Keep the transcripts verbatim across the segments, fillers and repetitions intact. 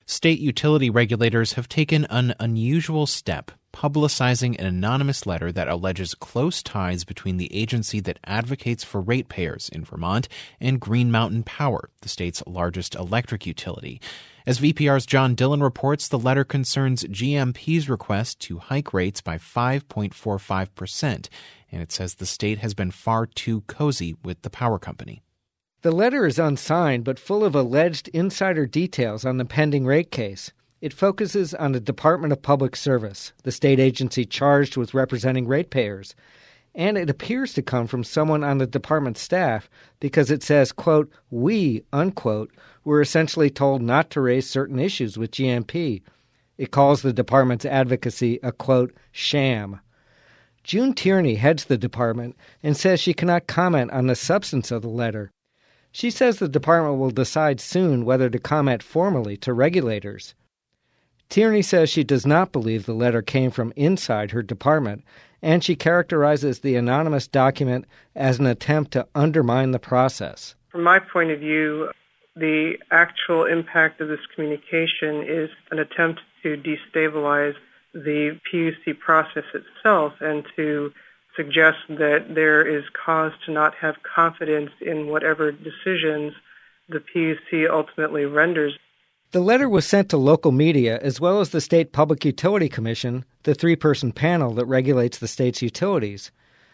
State utility regulators have taken an unusual step, publicizing an anonymous letter that alleges close ties between the agency that advocates for ratepayers in Vermont and Green Mountain Power, the state's largest electric utility. As V P R's John Dillon reports, the letter concerns G M P's request to hike rates by five point four five percent, and it says the state has been far too cozy with the power company. The letter is unsigned but full of alleged insider details on the pending rate case. It focuses on the Department of Public Service, the state agency charged with representing ratepayers. And it appears to come from someone on the department's staff because it says, quote, we, unquote, were essentially told not to raise certain issues with G M P. It calls the department's advocacy a, quote, sham. June Tierney heads the department and says she cannot comment on the substance of the letter. She says the department will decide soon whether to comment formally to regulators. Tierney says she does not believe the letter came from inside her department, and she characterizes the anonymous document as an attempt to undermine the process. From my point of view, the actual impact of this communication is an attempt to destabilize the P U C process itself and to suggest that there is cause to not have confidence in whatever decisions the P U C ultimately renders. The letter was sent to local media as well as the State Public Utility Commission, the three-person panel that regulates the state's utilities.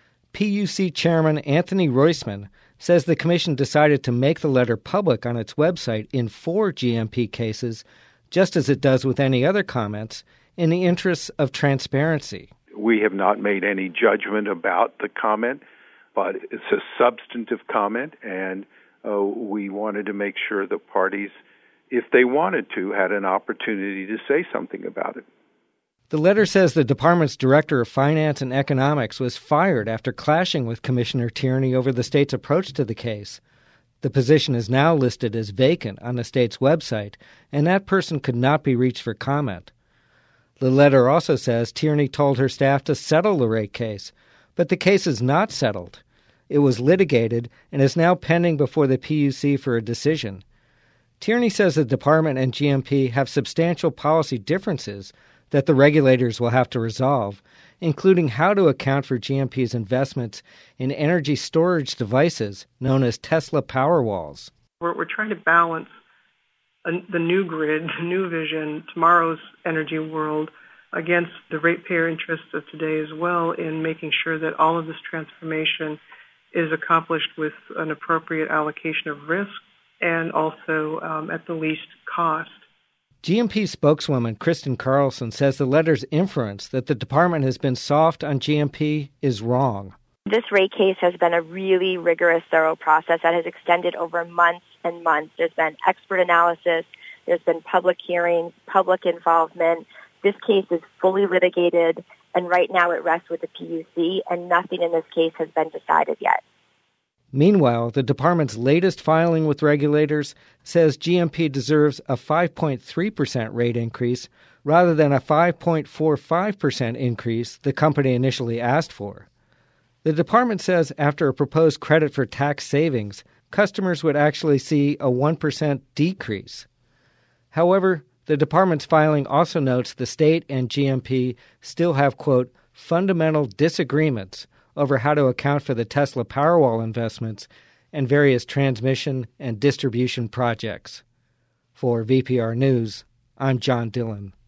P U C Chairman Anthony Roisman says the commission decided to make the letter public on its website in four G M P cases, just as it does with any other comments, in the interests of transparency. We have not made any judgment about the comment, but it's a substantive comment, and uh, we wanted to make sure the parties, if they wanted to, had an opportunity to say something about it. The letter says the department's director of finance and economics was fired after clashing with Commissioner Tierney over the state's approach to the case. The position is now listed as vacant on the state's website, and that person could not be reached for comment. The letter also says Tierney told her staff to settle the rate case, but the case is not settled. It was litigated and is now pending before the P U C for a decision. Tierney says the department and G M P have substantial policy differences that the regulators will have to resolve, including how to account for G M P's investments in energy storage devices known as Tesla Powerwalls. We're, we're trying to balance the new grid, the new vision, tomorrow's energy world against the ratepayer interests of today as well in making sure that all of this transformation is accomplished with an appropriate allocation of risk and also um, at the least cost. G M P spokeswoman Kristen Carlson says the letter's inference that the department has been soft on G M P is wrong. This rate case has been a really rigorous, thorough process that has extended over months and months. There's been expert analysis. There's been public hearings, public involvement. This case is fully litigated, and right now it rests with the P U C, and nothing in this case has been decided yet. Meanwhile, the department's latest filing with regulators says G M P deserves a five point three percent rate increase rather than a five point four five percent increase the company initially asked for. The department says after a proposed credit for tax savings, customers would actually see a one percent decrease. However, the department's filing also notes the state and G M P still have, quote, fundamental disagreements over how to account for the Tesla Powerwall investments and various transmission and distribution projects. For V P R News, I'm John Dillon.